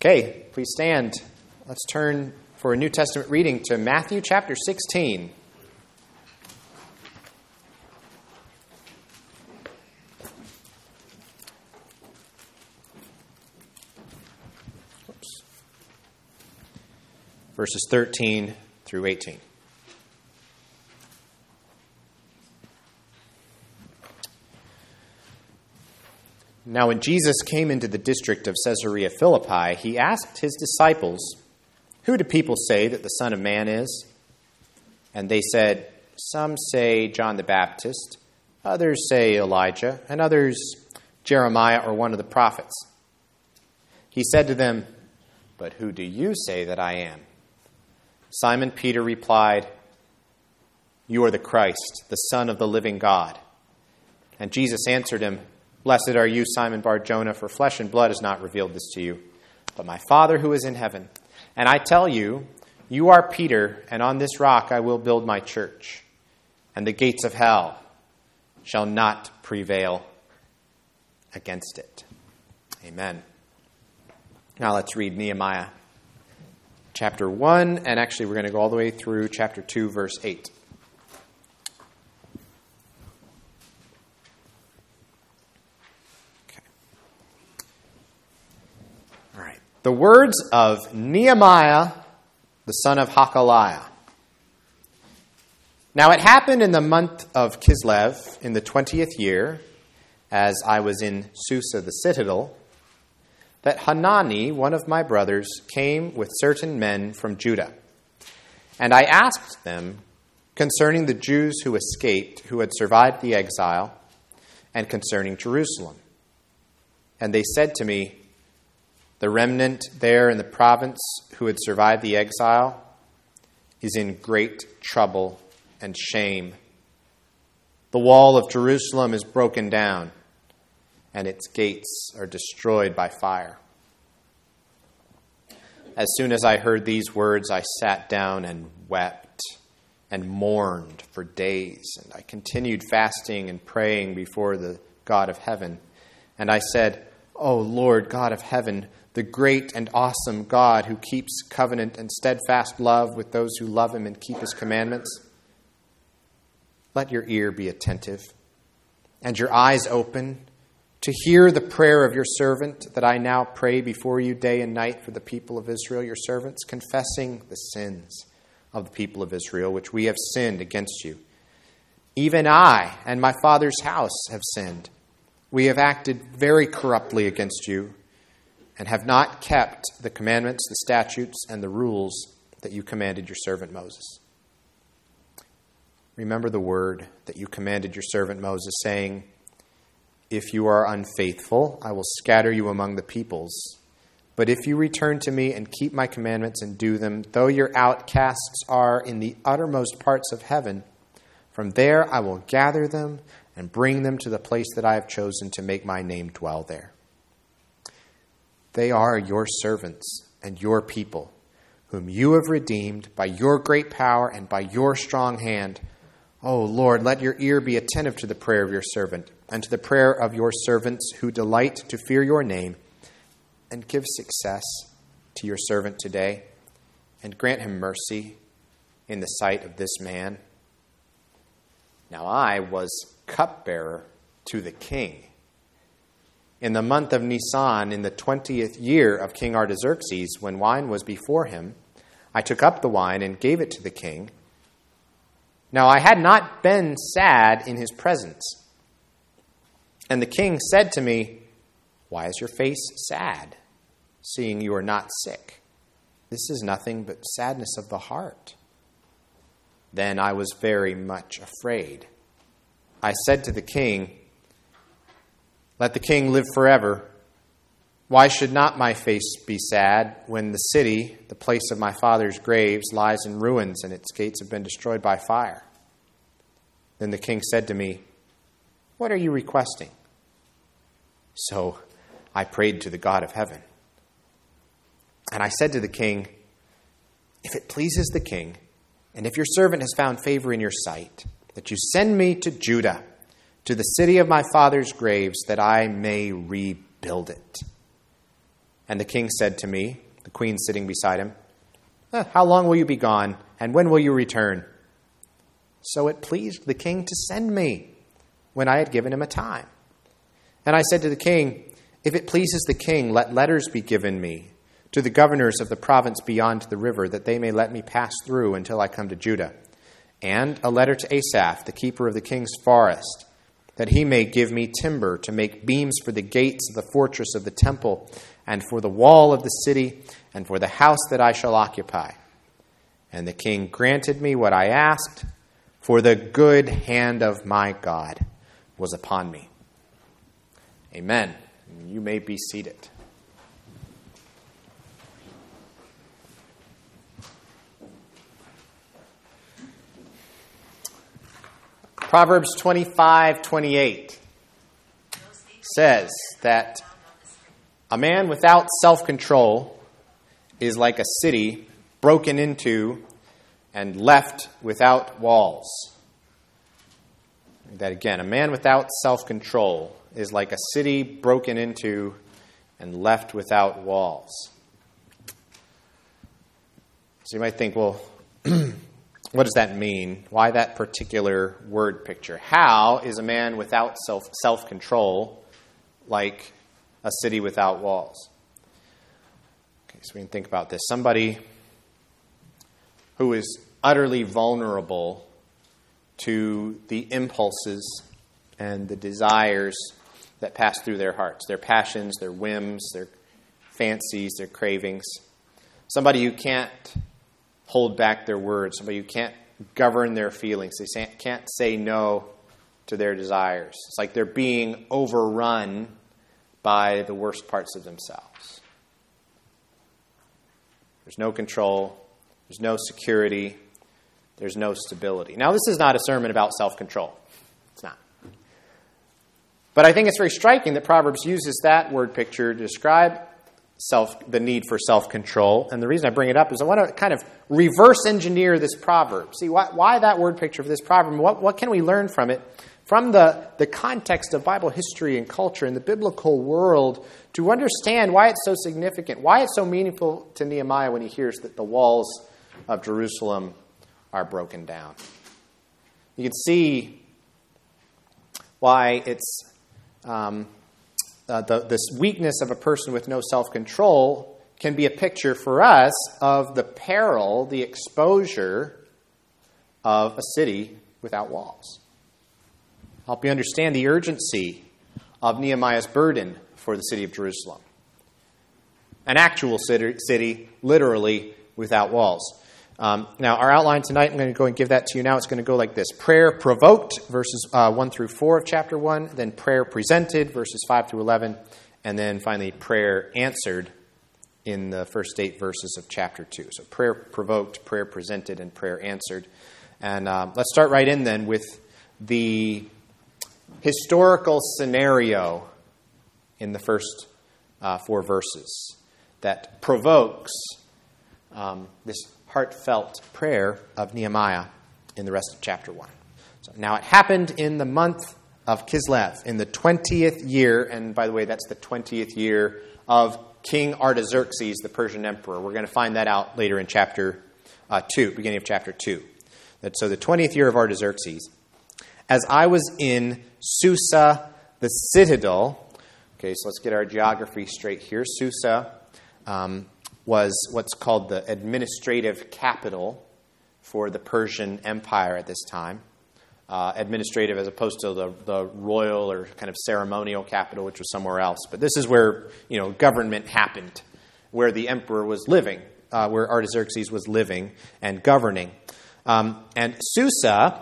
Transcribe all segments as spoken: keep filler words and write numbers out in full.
Okay, please stand. Let's turn for a New Testament reading to Matthew chapter sixteen. Oops. Verses thirteen through eighteen. Now, when Jesus came into the district of Caesarea Philippi, he asked his disciples, "Who do people say that the Son of Man is?" And they said, "Some say John the Baptist, others say Elijah, and others Jeremiah or one of the prophets." He said to them, "But who do you say that I am?" Simon Peter replied, "You are the Christ, the Son of the living God." And Jesus answered him, "Blessed are you, Simon Bar-Jonah, for flesh and blood has not revealed this to you, but my Father who is in heaven. And I tell you, you are Peter, and on this rock I will build my church, and the gates of hell shall not prevail against it." Amen. Now let's read Nehemiah chapter one, and actually we're going to go all the way through chapter two, verse eight. The words of Nehemiah, the son of Hakaliah. Now it happened in the month of Kislev, in the twentieth year, as I was in Susa the citadel, that Hanani, one of my brothers, came with certain men from Judah. And I asked them concerning the Jews who escaped, who had survived the exile, and concerning Jerusalem. And they said to me, "The remnant there in the province who had survived the exile is in great trouble and shame. The wall of Jerusalem is broken down, and its gates are destroyed by fire." As soon as I heard these words, I sat down and wept and mourned for days. And I continued fasting and praying before the God of heaven. And I said, "O Lord God of heaven, the great and awesome God who keeps covenant and steadfast love with those who love him and keep his commandments, let your ear be attentive and your eyes open to hear the prayer of your servant that I now pray before you day and night for the people of Israel, your servants, confessing the sins of the people of Israel, which we have sinned against you. Even I and my father's house have sinned. We have acted very corruptly against you, and have not kept the commandments, the statutes, and the rules that you commanded your servant Moses. Remember the word that you commanded your servant Moses, saying, 'If you are unfaithful, I will scatter you among the peoples. But if you return to me and keep my commandments and do them, though your outcasts are in the uttermost parts of heaven, from there I will gather them and bring them to the place that I have chosen to make my name dwell there.' They are your servants and your people, whom you have redeemed by your great power and by your strong hand. O Lord, let your ear be attentive to the prayer of your servant and to the prayer of your servants who delight to fear your name, and give success to your servant today, and grant him mercy in the sight of this man." Now I was cupbearer to the king. In the month of Nisan, in the twentieth year of King Artaxerxes, when wine was before him, I took up the wine and gave it to the king. Now I had not been sad in his presence. And the king said to me, "Why is your face sad, seeing you are not sick? This is nothing but sadness of the heart." Then I was very much afraid. I said to the king, "Let the king live forever. Why should not my face be sad when the city, the place of my father's graves, lies in ruins and its gates have been destroyed by fire?" Then the king said to me, "What are you requesting?" So I prayed to the God of heaven. And I said to the king, "If it pleases the king, and if your servant has found favor in your sight, that you send me to Judah, to the city of my father's graves, that I may rebuild it." And the king said to me, the queen sitting beside him, eh, how long will you be gone, and when will you return? So it pleased the king to send me, when I had given him a time. And I said to the king, if it pleases the king, let letters be given me to the governors of the province beyond the river, that they may let me pass through until I come to Judah. And a letter to Asaph, the keeper of the king's forest, that he may give me timber to make beams for the gates of the fortress of the temple, and for the wall of the city, and for the house that I shall occupy. And the king granted me what I asked, for the good hand of my God was upon me. Amen. You may be seated. Proverbs twenty-five twenty-eight says that a man without self-control is like a city broken into and left without walls. That again, a man without self-control is like a city broken into and left without walls. So you might think, well, what does that mean? Why that particular word picture? How is a man without self, self-control like a city without walls? Okay, so we can think about this. Somebody who is utterly vulnerable to the impulses and the desires that pass through their hearts, their passions, their whims, their fancies, their cravings. Somebody who can't hold back their words, somebody who can't govern their feelings. They can't say no to their desires. It's like they're being overrun by the worst parts of themselves. There's no control. There's no security. There's no stability. Now, this is not a sermon about self-control. It's not. But I think it's very striking that Proverbs uses that word picture to describe self, the need for self-control. And the reason I bring it up is I want to kind of reverse engineer this proverb. See, why, why that word picture for this proverb? What, what can we learn from it? From the, the context of Bible history and culture and the biblical world, to understand why it's so significant, why it's so meaningful to Nehemiah when he hears that the walls of Jerusalem are broken down. You can see why it's um, uh, the, this weakness of a person with no self-control can be a picture for us of the peril, the exposure of a city without walls. Help you understand the urgency of Nehemiah's burden for the city of Jerusalem. An actual city, city literally without walls. Um, now, our outline tonight, I'm going to go and give that to you now. It's going to go like this. Prayer provoked, verses uh, one through four of chapter one. Then prayer presented, verses five through eleven. And then finally, prayer answered in the first eight verses of chapter two. So prayer provoked, prayer presented, and prayer answered. And um, let's start right in then with the historical scenario in the first uh, four verses that provokes um, this heartfelt prayer of Nehemiah in the rest of chapter one. So now it happened in the month of Kislev, in the twentieth year, and by the way, that's the twentieth year of King Artaxerxes, the Persian emperor. We're going to find that out later in chapter uh, two, beginning of chapter two. That, so the twentieth year of Artaxerxes, as I was in Susa, the citadel. Okay, so let's get our geography straight here. Susa um, was what's called the administrative capital for the Persian Empire at this time. Uh, administrative as opposed to the, the royal or kind of ceremonial capital, which was somewhere else. But this is where, you know, government happened, where the emperor was living, uh, where Artaxerxes was living and governing. Um, and Susa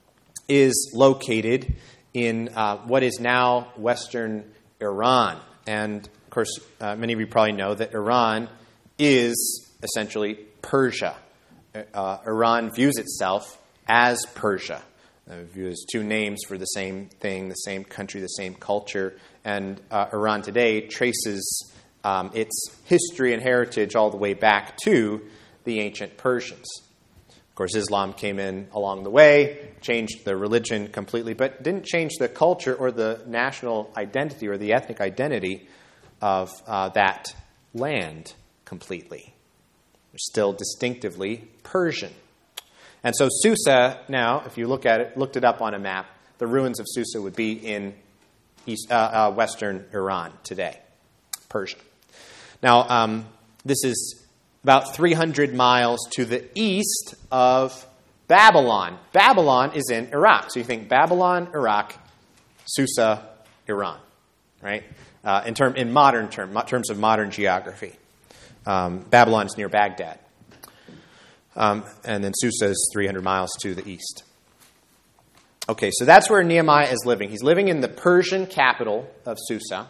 is located in uh, what is now Western Iran. And, of course, uh, many of you probably know that Iran is essentially Persia. Uh, Iran views itself as Persia. Uh, views two names for the same thing, the same country, the same culture. And uh, Iran today traces um, its history and heritage all the way back to the ancient Persians. Of course, Islam came in along the way, changed the religion completely, but didn't change the culture or the national identity or the ethnic identity of uh, that land completely. They're still distinctively Persian. And so Susa, now, if you look at it, looked it up on a map, the ruins of Susa would be in east, uh, uh, western Iran today, Persia. Now, um, this is about three hundred miles to the east of Babylon. Babylon is in Iraq. So you think Babylon, Iraq, Susa, Iran, right? Uh, in term in modern term, terms of modern geography. Um, Babylon is near Baghdad. Um, and then Susa is three hundred miles to the east. Okay, so that's where Nehemiah is living. He's living in the Persian capital of Susa.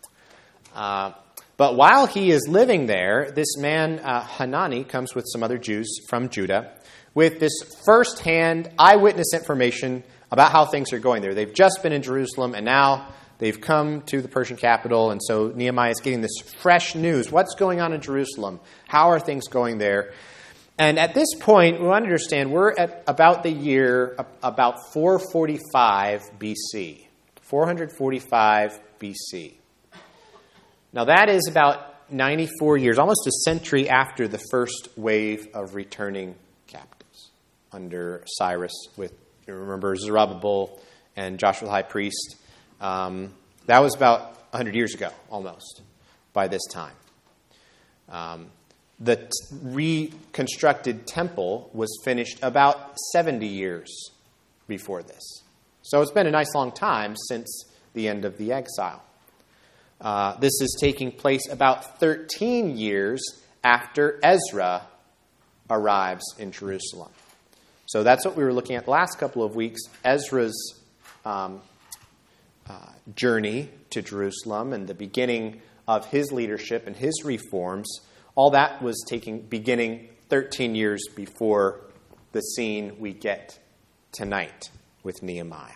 Uh, but while he is living there, this man, uh, Hanani, comes with some other Jews from Judah with this first-hand eyewitness information about how things are going there. They've just been in Jerusalem, and now they've come to the Persian capital, and so Nehemiah is getting this fresh news. What's going on in Jerusalem? How are things going there? And at this point, we want to understand we're at about the year about four forty-five B C. four forty-five B C. Now that is about ninety-four years, almost a century after the first wave of returning captives under Cyrus with, you remember, Zerubbabel and Joshua the high priest. Um, that was about one hundred years ago, almost, by this time. Um, the t- reconstructed temple was finished about seventy years before this. So it's been a nice long time since the end of the exile. Uh, this is taking place about thirteen years after Ezra arrives in Jerusalem. So that's what we were looking at the last couple of weeks, Ezra's um, uh, journey to Jerusalem and the beginning of his leadership and his reforms. All that was taking beginning thirteen years before the scene we get tonight with Nehemiah.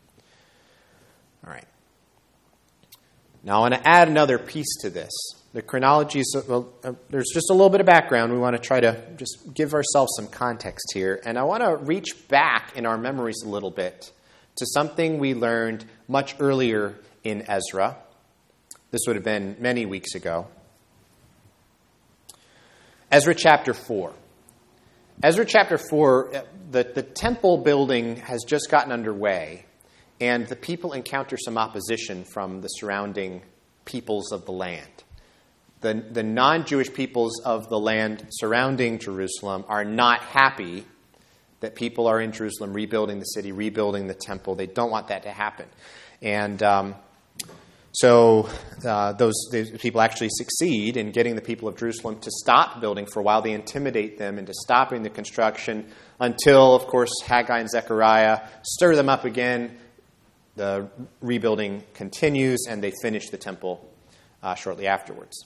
All right. Now I want to add another piece to this. The chronology is, well, uh, there's just a little bit of background. We want to try to just give ourselves some context here. And I want to reach back in our memories a little bit to something we learned much earlier in Ezra. This would have been many weeks ago. Ezra chapter four. Ezra chapter four, the, the temple building has just gotten underway, and the people encounter some opposition from the surrounding peoples of the land. The, the non-Jewish peoples of the land surrounding Jerusalem are not happy that people are in Jerusalem rebuilding the city, rebuilding the temple. They don't want that to happen. And um, so uh, those, those people actually succeed in getting the people of Jerusalem to stop building for a while. They intimidate them into stopping the construction until, of course, Haggai and Zechariah stir them up again. The rebuilding continues, and they finish the temple uh, shortly afterwards.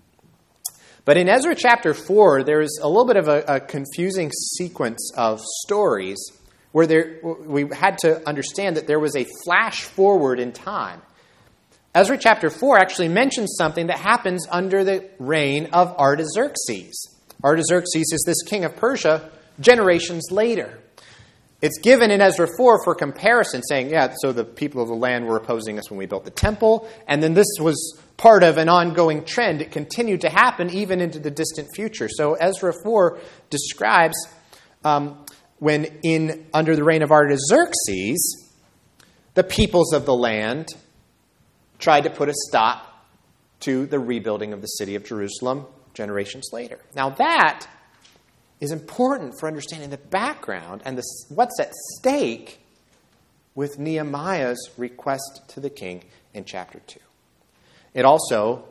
But in Ezra chapter four, there is a little bit of a, a confusing sequence of stories where there, we had to understand that there was a flash forward in time. Ezra chapter four actually mentions something that happens under the reign of Artaxerxes. Artaxerxes is this king of Persia generations later. It's given in Ezra four for comparison, saying, yeah, so the people of the land were opposing us when we built the temple, and then this was part of an ongoing trend. It continued to happen even into the distant future. So Ezra four describes um, when in under the reign of Artaxerxes, the peoples of the land tried to put a stop to the rebuilding of the city of Jerusalem generations later. Now that is important for understanding the background and the, what's at stake with Nehemiah's request to the king in chapter two. It also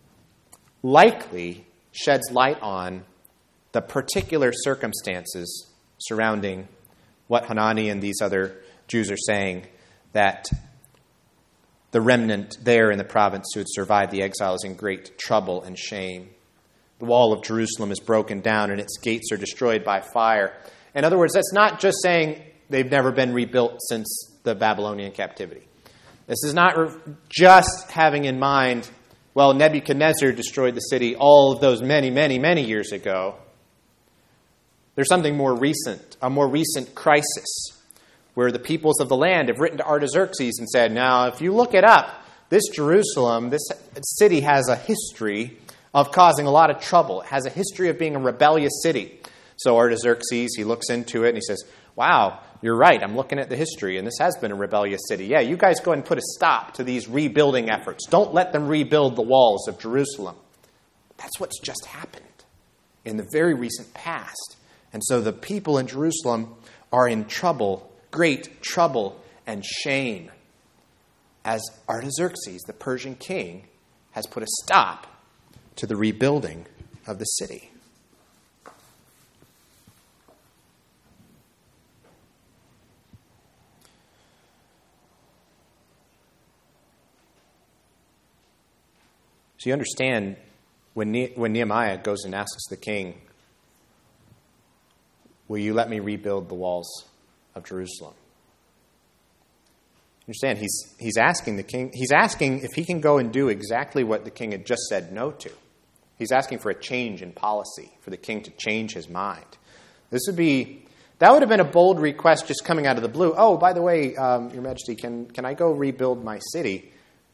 likely sheds light on the particular circumstances surrounding what Hanani and these other Jews are saying, that the remnant there in the province who had survived the exile is in great trouble and shame. The wall of Jerusalem is broken down and its gates are destroyed by fire. In other words, that's not just saying they've never been rebuilt since the Babylonian captivity. This is not just having in mind, well, Nebuchadnezzar destroyed the city all of those many, many, many years ago. There's something more recent, a more recent crisis, where the peoples of the land have written to Artaxerxes and said, now, if you look it up, this Jerusalem, this city has a history of causing a lot of trouble. It has a history of being a rebellious city. So Artaxerxes, he looks into it and he says, wow, you're right. I'm looking at the history, and this has been a rebellious city. Yeah, you guys go ahead and put a stop to these rebuilding efforts. Don't let them rebuild the walls of Jerusalem. That's what's just happened in the very recent past. And so the people in Jerusalem are in trouble, great trouble and shame, as Artaxerxes, the Persian king, has put a stop to the rebuilding of the city. So you understand, when ne- when Nehemiah goes and asks the king, will you let me rebuild the walls of Jerusalem? Understand, he's he's asking the king, he's asking if he can go and do exactly what the king had just said no to. He's asking for a change in policy, for the king to change his mind. This would be, that would have been a bold request just coming out of the blue. Oh, by the way, um, Your Majesty, can, can I go rebuild my city?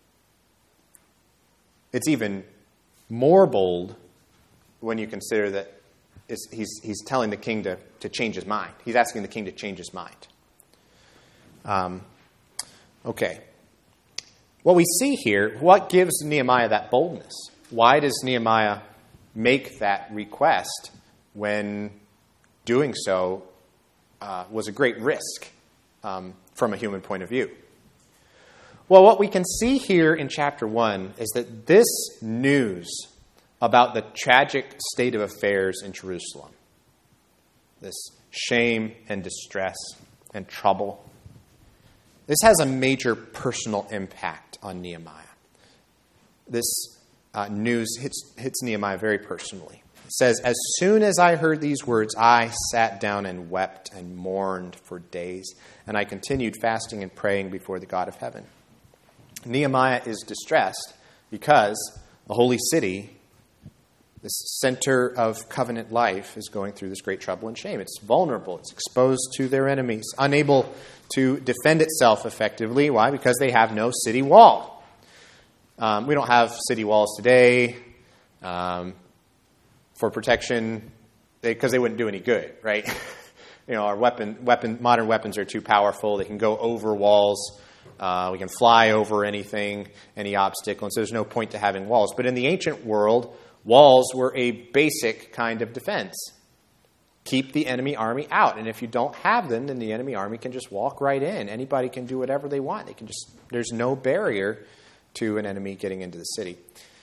It's even more bold when you consider that it's, he's, he's telling the king to, to change his mind. He's asking the king to change his mind. Um, okay. What we see here, what gives Nehemiah that boldness? Why does Nehemiah make that request when doing so uh, was a great risk um, from a human point of view? Well, what we can see here in chapter one is that this news about the tragic state of affairs in Jerusalem, this shame and distress and trouble, this has a major personal impact on Nehemiah. This uh, news hits, hits Nehemiah very personally. It says, as soon as I heard these words, I sat down and wept and mourned for days, and I continued fasting and praying before the God of heaven. Nehemiah is distressed because the holy city, this center of covenant life, is going through this great trouble and shame. It's vulnerable. It's exposed to their enemies, unable to defend itself effectively. Why? Because they have no city wall. Um, we don't have city walls today um, for protection because they, they wouldn't do any good, right? You know, our weapon, weapon, modern weapons are too powerful. They can go over walls. Uh, we can fly over anything, any obstacle, and so there's no point to having walls. But in the ancient world, walls were a basic kind of defense. Keep the enemy army out. And if you don't have them, then the enemy army can just walk right in. Anybody can do whatever they want. They can just, there's no barrier to an enemy getting into the city.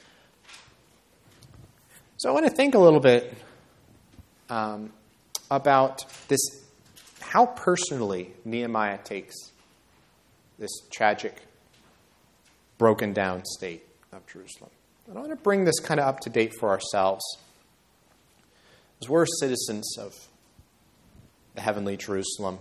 So I want to think a little bit um, about this, how personally Nehemiah takes this tragic, broken down state of Jerusalem. And I want to bring this kind of up to date for ourselves, as we're citizens of the heavenly Jerusalem,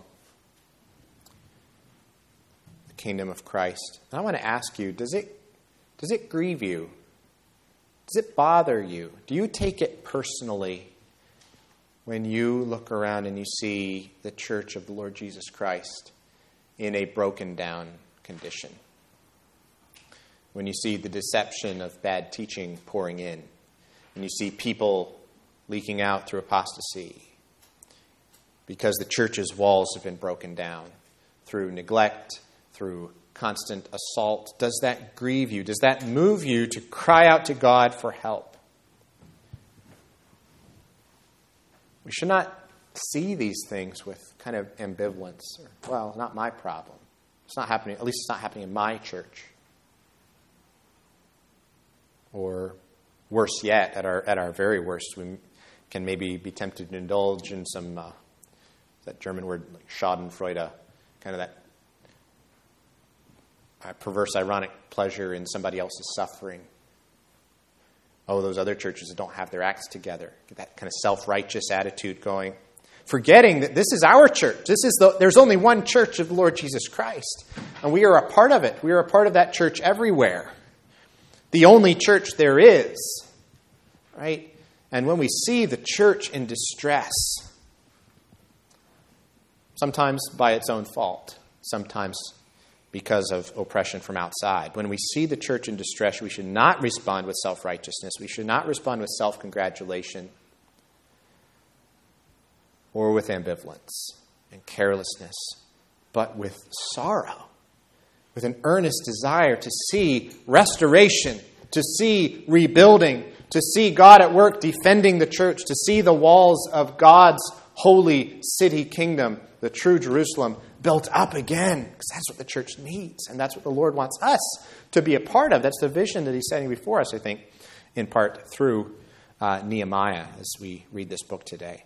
the kingdom of Christ. And I want to ask you, does it, does it grieve you? Does it bother you? Do you take it personally when you look around and you see the church of the Lord Jesus Christ in a broken down condition? When you see the deception of bad teaching pouring in, and you see people leaking out through apostasy because the church's walls have been broken down through neglect, through constant assault, does that grieve you? Does that move you to cry out to God for help? We should not see these things with kind of ambivalence. Or, well, not my problem. It's not happening. At least it's not happening in my church. Or worse yet, at our at our very worst, we can maybe be tempted to indulge in some uh, that German word, like Schadenfreude, kind of that uh, perverse, ironic pleasure in somebody else's suffering. Oh, those other churches that don't have their acts together. Get that kind of self-righteous attitude going. Forgetting that this is our church. This is the, there's only one church of the Lord Jesus Christ. And we are a part of it. We are a part of that church everywhere. The only church there is. Right? And when we see the church in distress, sometimes by its own fault, sometimes because of oppression from outside. When we see the church in distress, we should not respond with self-righteousness. We should not respond with self-congratulation or with ambivalence and carelessness, but with sorrow, with an earnest desire to see restoration, to see rebuilding, to see God at work defending the church, to see the walls of God's holy city kingdom, the true Jerusalem, built up again, because that's what the church needs, and that's what the Lord wants us to be a part of. That's the vision that he's setting before us, I think, in part through uh, Nehemiah as we read this book today.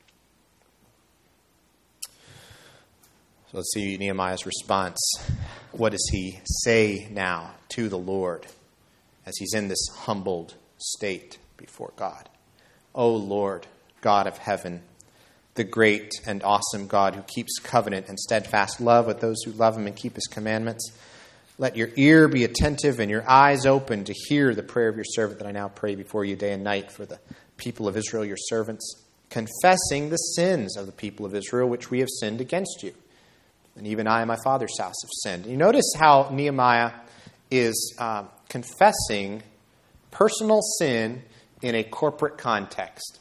So let's see Nehemiah's response. What does he say now to the Lord as he's in this humbled state before God? O Lord, God of heaven, the great and awesome God who keeps covenant and steadfast love with those who love him and keep his commandments, let your ear be attentive and your eyes open to hear the prayer of your servant that I now pray before you day and night for the people of Israel, your servants, confessing the sins of the people of Israel which we have sinned against you. And even I and my father's house have sinned. You notice how Nehemiah is uh, confessing personal sin in a corporate context.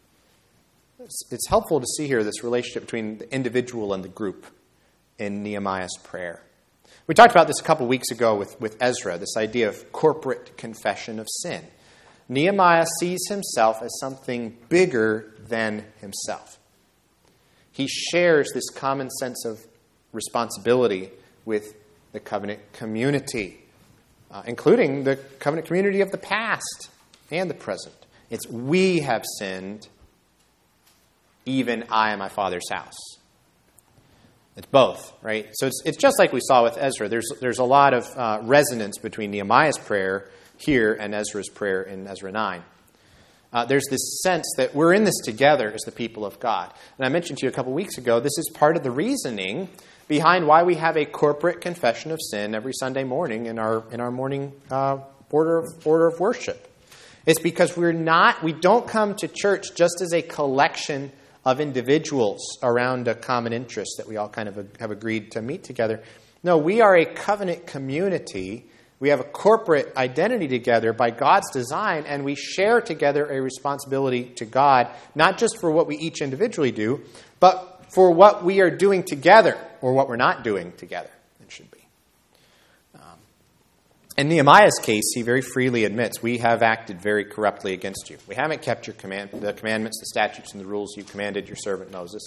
It's helpful to see here this relationship between the individual and the group in Nehemiah's prayer. We talked about this a couple weeks ago with, with Ezra, this idea of corporate confession of sin. Nehemiah sees himself as something bigger than himself. He shares this common sense of responsibility with the covenant community, uh, including the covenant community of the past and the present. It's we have sinned, even I and my father's house. It's both, right? So it's it's just like we saw with Ezra. There's there's a lot of uh, resonance between Nehemiah's prayer here and Ezra's prayer in Ezra nine. Uh, there's this sense that we're in this together as the people of God. And I mentioned to you a couple weeks ago, this is part of the reasoning behind why we have a corporate confession of sin every Sunday morning in our in our morning uh, order of order of worship. It's because we're not we don't come to church just as a collection of individuals around a common interest that we all kind of have agreed to meet together. No, we are a covenant community. We have a corporate identity together by God's design, and we share together a responsibility to God, not just for what we each individually do, but for what we are doing together, or what we're not doing together, it should be. Um, in Nehemiah's case, he very freely admits, we have acted very corruptly against you. We haven't kept your command, the commandments, the statutes, and the rules you commanded your servant Moses.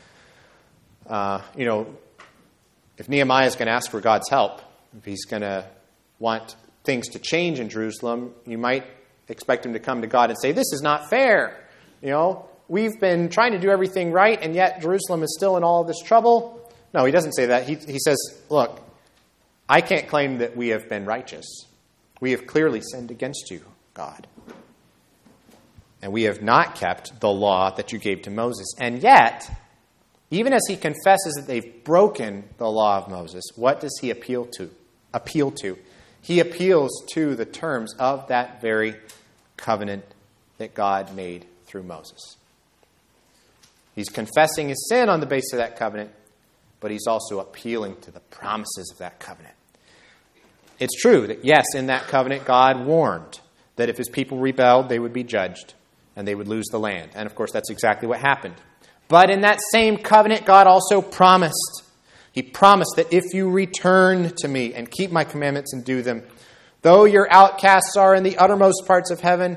Uh, you know, if Nehemiah is going to ask for God's help, if he's going to want things to change in Jerusalem, you might expect him to come to God and say, this is not fair. You know, we've been trying to do everything right, and yet Jerusalem is still in all of this trouble. No, he doesn't say that. He, he says, look, I can't claim that we have been righteous. We have clearly sinned against you, God. And we have not kept the law that you gave to Moses. And yet, even as he confesses that they've broken the law of Moses, what does he appeal to? Appeal to? He appeals to the terms of that very covenant that God made through Moses. He's confessing his sin on the basis of that covenant, but he's also appealing to the promises of that covenant. It's true that, yes, in that covenant, God warned that if his people rebelled, they would be judged and they would lose the land. And, of course, that's exactly what happened. But in that same covenant, God also promised He promised that if you return to me and keep my commandments and do them, though your outcasts are in the uttermost parts of heaven,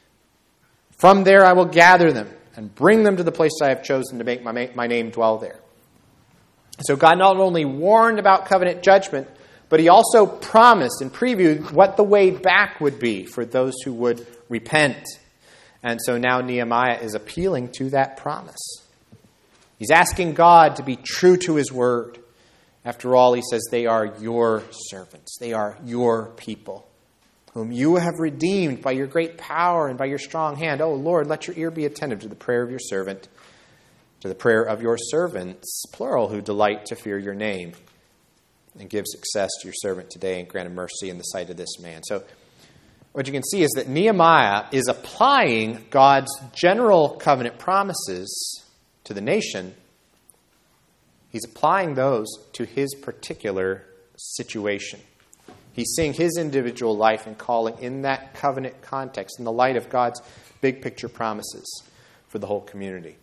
from there I will gather them and bring them to the place I have chosen to make my, my name dwell there. So God not only warned about covenant judgment, but he also promised and previewed what the way back would be for those who would repent. And so now Nehemiah is appealing to that promise. He's asking God to be true to his word. After all, he says, they are your servants. They are your people, whom you have redeemed by your great power and by your strong hand. Oh, Lord, let your ear be attentive to the prayer of your servant, to the prayer of your servants, plural, who delight to fear your name. And give success to your servant today and grant him mercy in the sight of this man. So what you can see is that Nehemiah is applying God's general covenant promises to the nation. He's applying those to his particular situation. He's seeing his individual life and calling in that covenant context, in the light of God's big picture promises for the whole community.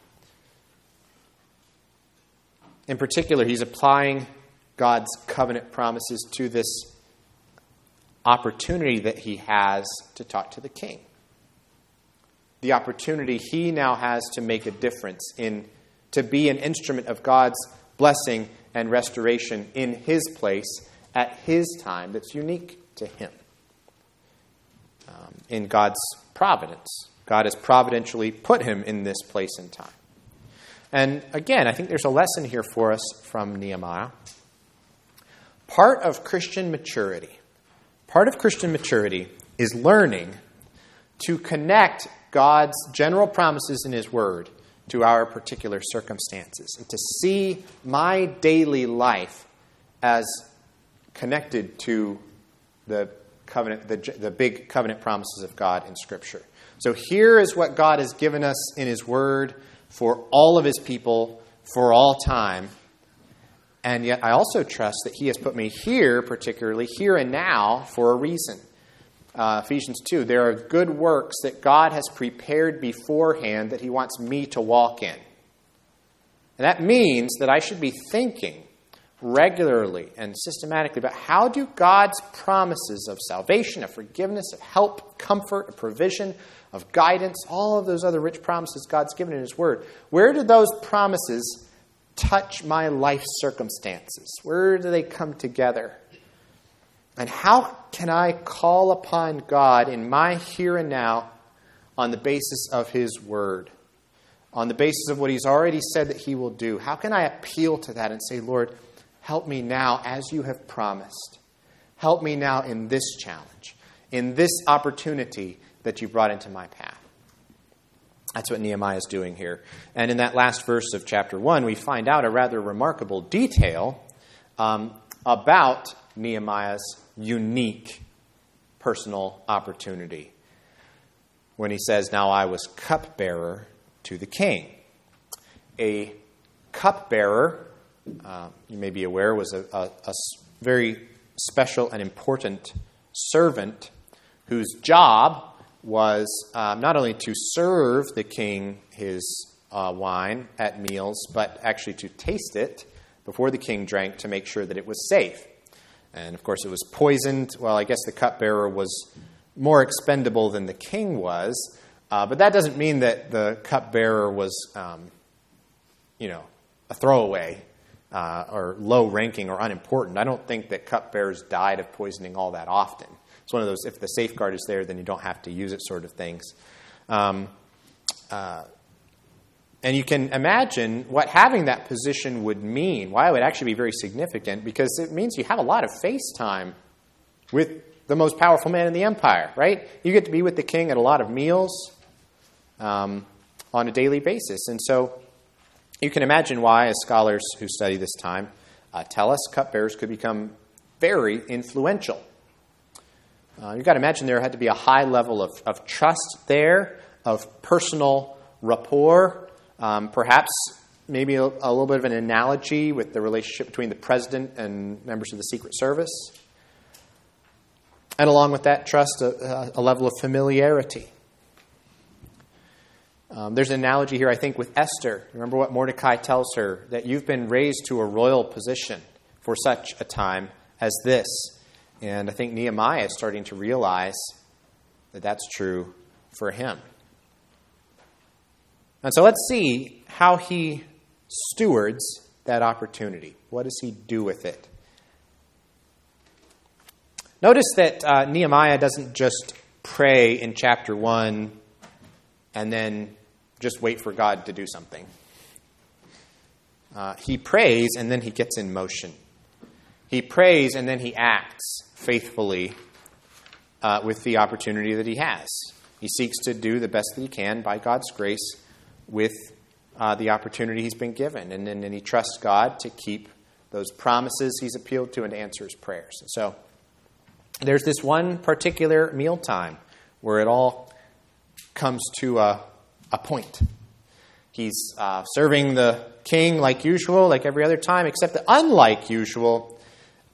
In particular, he's applying God's covenant promises to this opportunity that he has to talk to the king. The opportunity he now has to make a difference, in to be an instrument of God's blessing and restoration in his place at his time that's unique to him. Um, in God's providence. God has providentially put him in this place and time. And again, I think there's a lesson here for us from Nehemiah. Part of Christian maturity, part of Christian maturity is learning to connect God's general promises in his word to our particular circumstances, and to see my daily life as connected to the covenant, the, the big covenant promises of God in Scripture. So here is what God has given us in his word for all of his people for all time. And yet I also trust that he has put me here, particularly here and now, for a reason. Uh, Ephesians two, there are good works that God has prepared beforehand that he wants me to walk in. And that means that I should be thinking regularly and systematically about how do God's promises of salvation, of forgiveness, of help, comfort, of provision, of guidance, all of those other rich promises God's given in his word, where do those promises touch my life circumstances? Where do they come together? And how can I call upon God in my here and now on the basis of his word? On the basis of what he's already said that he will do? How can I appeal to that and say, Lord, help me now as you have promised. Help me now in this challenge, in this opportunity that you brought into my path. That's what Nehemiah is doing here. And in that last verse of chapter one, we find out a rather remarkable detail um, about Nehemiah's unique personal opportunity. When he says, now I was cupbearer to the king. A cupbearer, uh, you may be aware, was a, a, a very special and important servant whose job was um, not only to serve the king his uh, wine at meals, but actually to taste it before the king drank to make sure that it was safe. And of course it was poisoned. Well, I guess the cupbearer was more expendable than the king was. Uh, but that doesn't mean that the cupbearer was, um, you know, a throwaway uh, or low ranking or unimportant. I don't think that cupbearers died of poisoning all that often. It's one of those, if the safeguard is there, then you don't have to use it sort of things. Um, uh, and you can imagine what having that position would mean, why it would actually be very significant, because it means you have a lot of face time with the most powerful man in the empire, right? You get to be with the king at a lot of meals um, on a daily basis. And so you can imagine why, as scholars who study this time uh, tell us, cupbearers could become very influential. Uh, you've got to imagine there had to be a high level of, of trust there, of personal rapport, um, perhaps maybe a, a little bit of an analogy with the relationship between the president and members of the Secret Service. And along with that trust, a, a level of familiarity. Um, there's an analogy here, I think, with Esther. Remember what Mordecai tells her, that you've been raised to a royal position for such a time as this. And I think Nehemiah is starting to realize that that's true for him. And so let's see how he stewards that opportunity. What does he do with it? Notice that uh, Nehemiah doesn't just pray in chapter one and then just wait for God to do something. Uh, he prays and then he gets in motion. He prays and then he acts faithfully uh, with the opportunity that he has. He seeks to do the best that he can by God's grace with uh, the opportunity he's been given. And then and he trusts God to keep those promises he's appealed to and to answer his prayers. And so there's this one particular mealtime where it all comes to a, a point. He's uh, serving the king like usual, like every other time, except that unlike usual,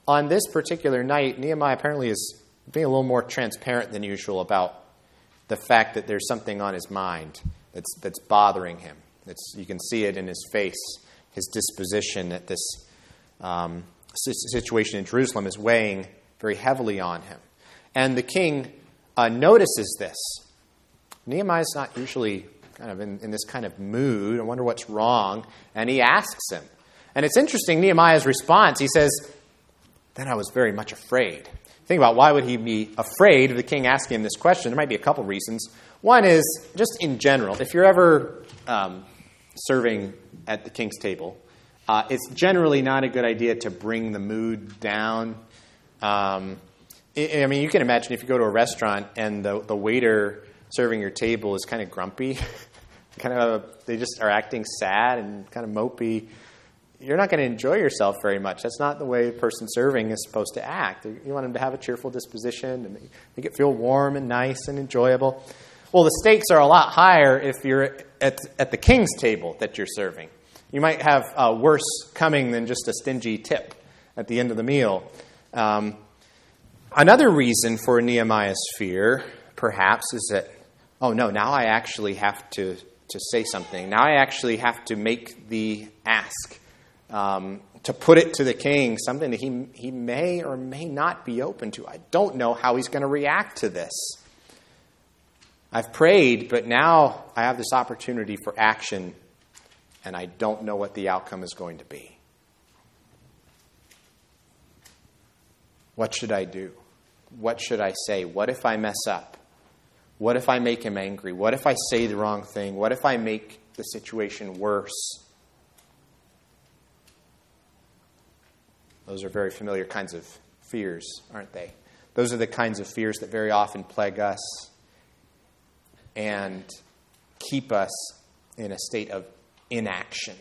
on this particular night, Nehemiah apparently is being a little more transparent than usual about the fact that there's something on his mind that's that's bothering him. It's, you can see it in his face, his disposition that this um, situation in Jerusalem is weighing very heavily on him. And the king uh, notices this. Nehemiah's not usually kind of in, in this kind of mood. I wonder what's wrong. And he asks him. And it's interesting, Nehemiah's response. He says, then I was very much afraid. Think about why would he be afraid of the king asking him this question. There might be a couple reasons. One is, just in general, if you're ever um, serving at the king's table, uh, it's generally not a good idea to bring the mood down. Um, I, I mean, you can imagine if you go to a restaurant and the, the waiter serving your table is kind of grumpy, kind of they just are acting sad and kind of mopey. You're not going to enjoy yourself very much. That's not the way the person serving is supposed to act. You want them to have a cheerful disposition and make it feel warm and nice and enjoyable. Well, the stakes are a lot higher if you're at, at the king's table that you're serving. You might have uh, worse coming than just a stingy tip at the end of the meal. Um, another reason for Nehemiah's fear, perhaps, is that, oh no, now I actually have to, to say something. Now I actually have to make the ask. Um, to put it to the king, something that he he may or may not be open to. I don't know how he's going to react to this. I've prayed, but now I have this opportunity for action, and I don't know what the outcome is going to be. What should I do? What should I say? What if I mess up? What if I make him angry? What if I say the wrong thing? What if I make the situation worse? Those are very familiar kinds of fears, aren't they? Those are the kinds of fears that very often plague us and keep us in a state of inaction.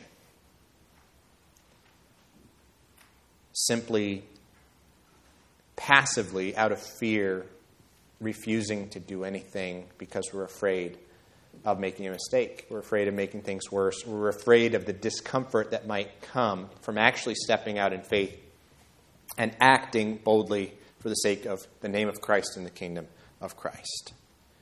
Simply, passively, out of fear, refusing to do anything because we're afraid of making a mistake. We're afraid of making things worse. We're afraid of the discomfort that might come from actually stepping out in faith and acting boldly for the sake of the name of Christ and the kingdom of Christ.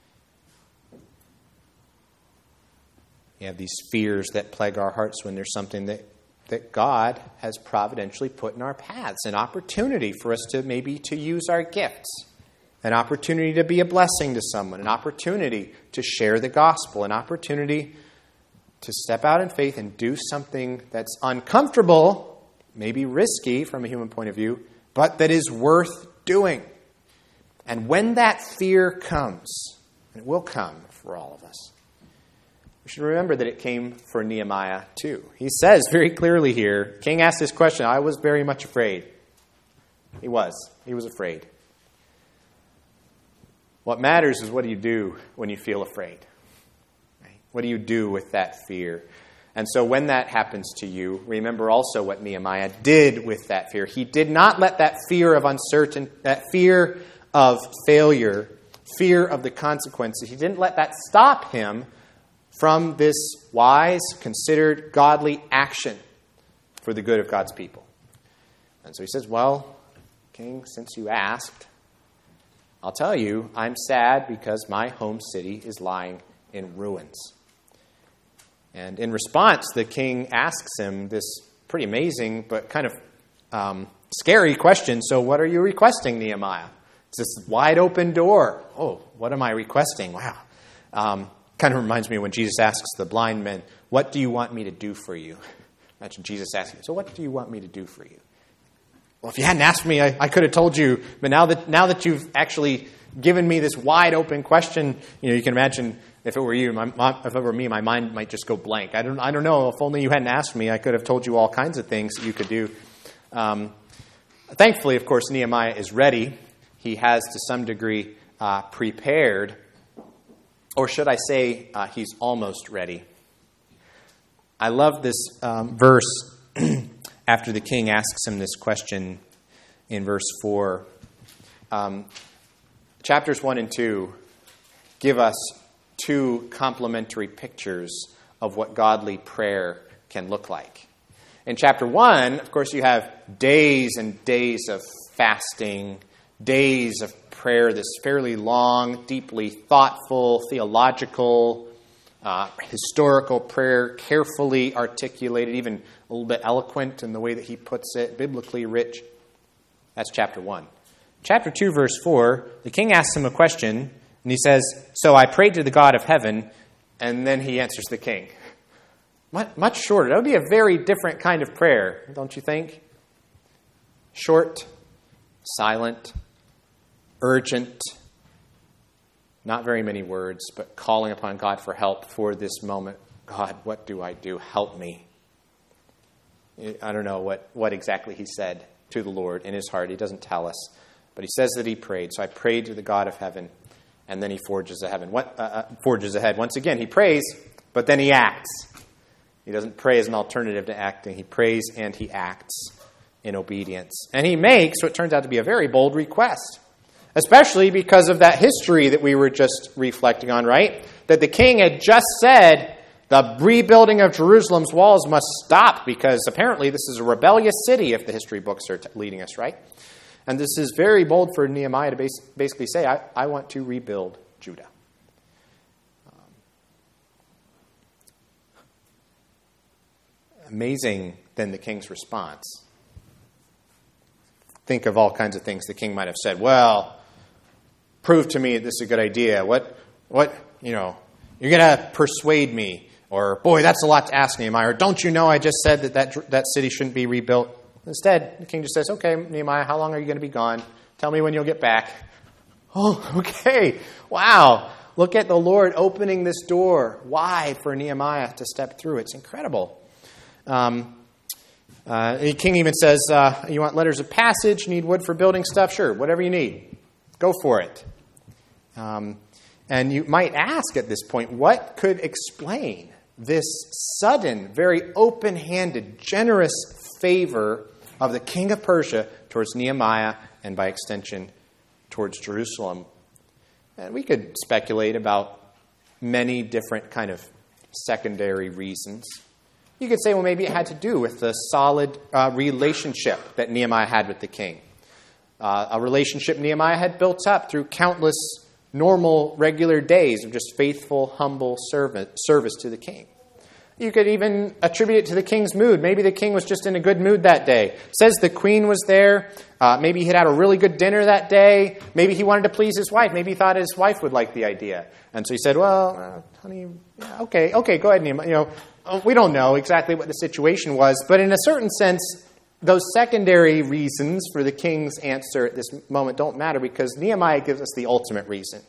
You have these fears that plague our hearts when there's something that, that God has providentially put in our paths, an opportunity for us to maybe to use our gifts, an opportunity to be a blessing to someone, an opportunity to share the gospel, an opportunity to step out in faith and do something that's uncomfortable, maybe risky from a human point of view, but that is worth doing. And when that fear comes, and it will come for all of us, we should remember that it came for Nehemiah too. He says very clearly here, King asked this question, I was very much afraid. He was. He was afraid. What matters is what do you do when you feel afraid? Right? What do you do with that fear? And so when that happens to you, remember also what Nehemiah did with that fear. He did not let that fear of uncertainty, that fear of failure, fear of the consequences, he didn't let that stop him from this wise, considered, godly action for the good of God's people. And so he says, well, King, since you asked, I'll tell you, I'm sad because my home city is lying in ruins. And in response, the king asks him this pretty amazing but kind of um, scary question. So what are you requesting, Nehemiah? It's this wide open door. Oh, what am I requesting? Wow. Um, kind of reminds me when Jesus asks the blind men, what do you want me to do for you? Imagine Jesus asking, so what do you want me to do for you? Well, if you hadn't asked me, I, I could have told you. But now that now that you've actually given me this wide open question, you know, you can imagine if it were you, my, if it were me, my mind might just go blank. I don't, I don't know. If only you hadn't asked me, I could have told you all kinds of things that you could do. Um, thankfully, of course, Nehemiah is ready. He has, to some degree, uh, prepared. Or should I say, uh, he's almost ready. I love this um, verse after the king asks him this question in verse four. Um, chapters one and two give us two complementary pictures of what godly prayer can look like. In chapter one, of course, you have days and days of fasting, days of prayer, this fairly long, deeply thoughtful, theological, uh, historical prayer, carefully articulated, even a little bit eloquent in the way that he puts it, biblically rich. That's chapter one. Chapter two, verse four, the king asks him a question, and he says, "So I prayed to the God of heaven," and then he answers the king. Much shorter. That would be a very different kind of prayer, don't you think? Short, silent, urgent, not very many words, but calling upon God for help for this moment. God, what do I do? Help me. I don't know what, what exactly he said to the Lord in his heart. He doesn't tell us. But he says that he prayed. So I prayed to the God of heaven. And then he forges ahead. What, uh, uh, forges ahead. Once again, he prays, but then he acts. He doesn't pray as an alternative to acting. He prays and he acts in obedience. And he makes what turns out to be a very bold request, especially because of that history that we were just reflecting on, right? That the king had just said the rebuilding of Jerusalem's walls must stop because apparently this is a rebellious city if the history books are t- leading us, right? And this is very bold for Nehemiah to bas- basically say, I, I want to rebuild Judah. Amazing, then, the king's response. Think of all kinds of things the king might have said. Well, prove to me this is a good idea. What, what, you know, you're going to persuade me. Or, boy, that's a lot to ask, Nehemiah. Or, don't you know I just said that that, that city shouldn't be rebuilt? Instead, the king just says, okay, Nehemiah, how long are you going to be gone? Tell me when you'll get back. Oh, okay. Wow. Look at the Lord opening this door wide for Nehemiah to step through. It's incredible. Um, uh, the king even says, uh, you want letters of passage, need wood for building stuff? Sure, whatever you need. Go for it. Um, and you might ask at this point, what could explain this sudden, very open-handed, generous favor of the king of Persia towards Nehemiah and by extension towards Jerusalem? And we could speculate about many different kind of secondary reasons. You could say, well, maybe it had to do with the solid uh, relationship that Nehemiah had with the king. Uh, a relationship Nehemiah had built up through countless normal, regular days of just faithful, humble servant, service to the king. You could even attribute it to the king's mood. Maybe the king was just in a good mood that day. It says the queen was there. Uh, maybe he had had a really good dinner that day. Maybe he wanted to please his wife. Maybe he thought his wife would like the idea. And so he said, well, uh, honey, yeah, okay, okay, go ahead, Nehemiah. You know, we don't know exactly what the situation was, but in a certain sense, those secondary reasons for the king's answer at this moment don't matter because Nehemiah gives us the ultimate reason.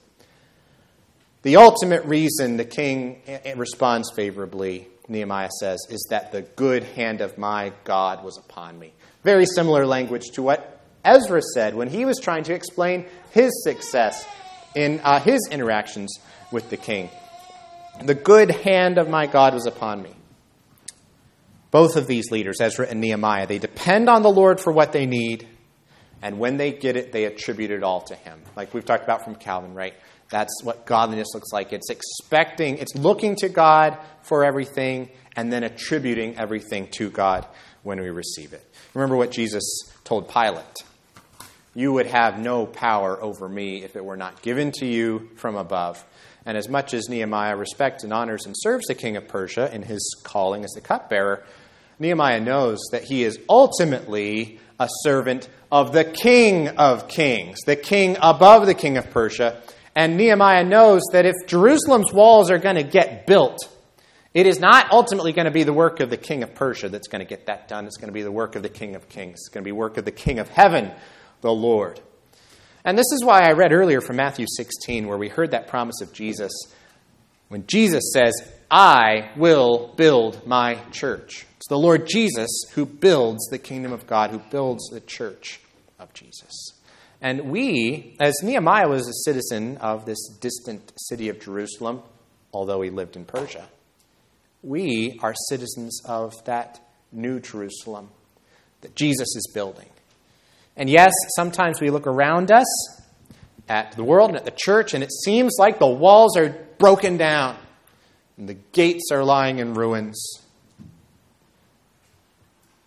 The ultimate reason the king responds favorably, Nehemiah says, is that the good hand of my God was upon me. Very similar language to what Ezra said when he was trying to explain his success in uh, his interactions with the king. The good hand of my God was upon me. Both of these leaders, Ezra and Nehemiah, they depend on the Lord for what they need, and when they get it, they attribute it all to him. Like we've talked about from Calvin, right? That's what godliness looks like. It's expecting, it's looking to God for everything, and then attributing everything to God when we receive it. Remember what Jesus told Pilate. You would have no power over me if it were not given to you from above. And as much as Nehemiah respects and honors and serves the king of Persia in his calling as the cupbearer, Nehemiah knows that he is ultimately a servant of the King of Kings, the king above the king of Persia. And Nehemiah knows that if Jerusalem's walls are going to get built, it is not ultimately going to be the work of the king of Persia that's going to get that done. It's going to be the work of the King of Kings. It's going to be work of the King of Heaven, the Lord. And this is why I read earlier from Matthew sixteen, where we heard that promise of Jesus, when Jesus says, I will build my church. It's the Lord Jesus who builds the kingdom of God, who builds the church of Jesus. And we, as Nehemiah was a citizen of this distant city of Jerusalem, although he lived in Persia, we are citizens of that new Jerusalem that Jesus is building. And yes, sometimes we look around us at the world and at the church, and it seems like the walls are broken down and the gates are lying in ruins.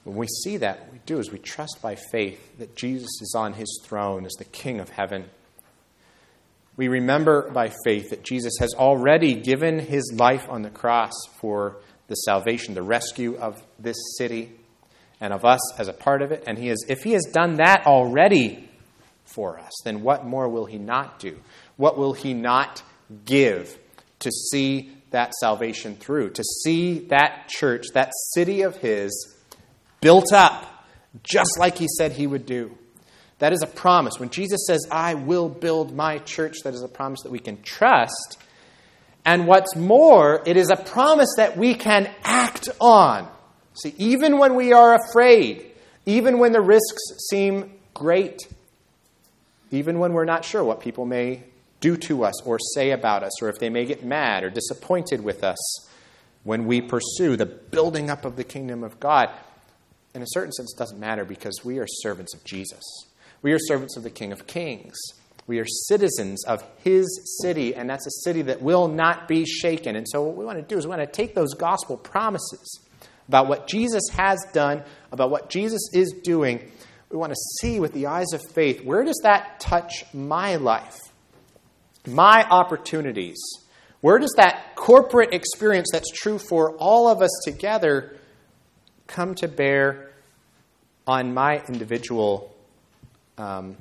When we see that, what we do is we trust by faith that Jesus is on his throne as the King of heaven. We remember by faith that Jesus has already given his life on the cross for the salvation, the rescue of this city and of us as a part of it. And he has, if he has done that already for us, then what more will he not do? What will he not give to see that salvation through, to see that church, that city of his, built up just like he said he would do? That is a promise. When Jesus says, I will build my church, that is a promise that we can trust. And what's more, it is a promise that we can act on. See, even when we are afraid, even when the risks seem great, even when we're not sure what people may do to us or say about us, or if they may get mad or disappointed with us when we pursue the building up of the kingdom of God, in a certain sense, it doesn't matter because we are servants of Jesus. We are servants of the King of Kings. We are citizens of his city, and that's a city that will not be shaken. And so what we want to do is we want to take those gospel promises about what Jesus has done, about what Jesus is doing. We want to see with the eyes of faith, where does that touch my life, my opportunities? Where does that corporate experience that's true for all of us together come to bear on my individual Um,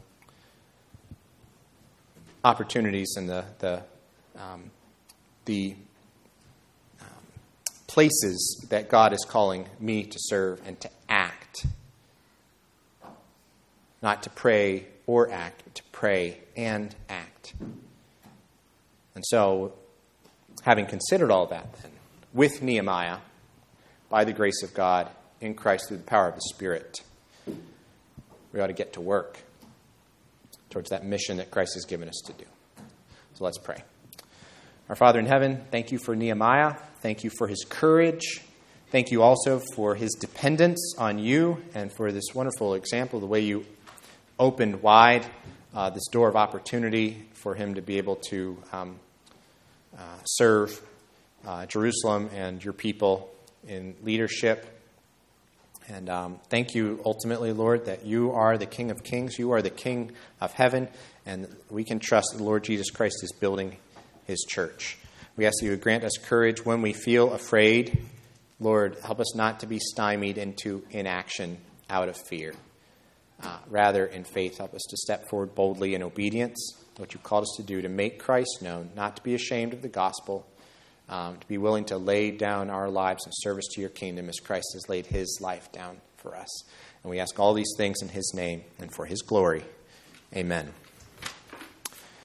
opportunities and the the, um, the um, places that God is calling me to serve and to act. Not to pray or act, but to pray and act. And so, having considered all that then, with Nehemiah, by the grace of God, in Christ through the power of the Spirit, we ought to get to work towards that mission that Christ has given us to do. So let's pray. Our Father in heaven, thank you for Nehemiah. Thank you for his courage. Thank you also for his dependence on you and for this wonderful example, the way you opened wide uh, this door of opportunity for him to be able to um, uh, serve uh, Jerusalem and your people in leadership. And um, thank you, ultimately, Lord, that you are the King of Kings. You are the King of heaven. And we can trust that the Lord Jesus Christ is building his church. We ask that you would grant us courage when we feel afraid. Lord, help us not to be stymied into inaction out of fear. Uh, rather, in faith, help us to step forward boldly in obedience, what you called us to do, to make Christ known, not to be ashamed of the gospel, Um, to be willing to lay down our lives in service to your kingdom as Christ has laid his life down for us. And we ask all these things in his name and for his glory. Amen.